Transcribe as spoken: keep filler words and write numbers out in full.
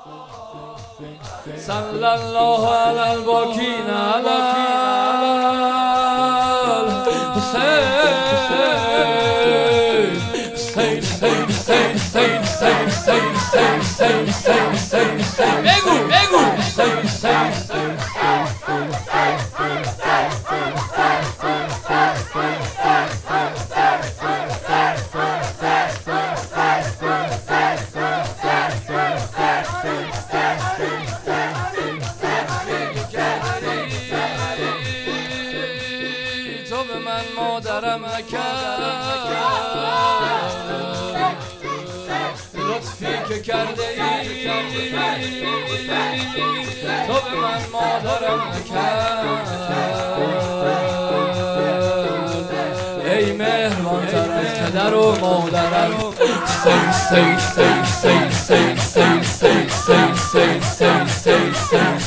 صلی الله علی الباکین علی الحسین حسین حسین حسین حسین حسین حسین حسین حسین حسین بگو بگو حسین حسین تو به من مادرم نکرد لطفی که کرده ای تو به من مادرم نکرد ای مهربان تر از پدر و مادرم سی سی سی سی سی سی سی سی سی سی سی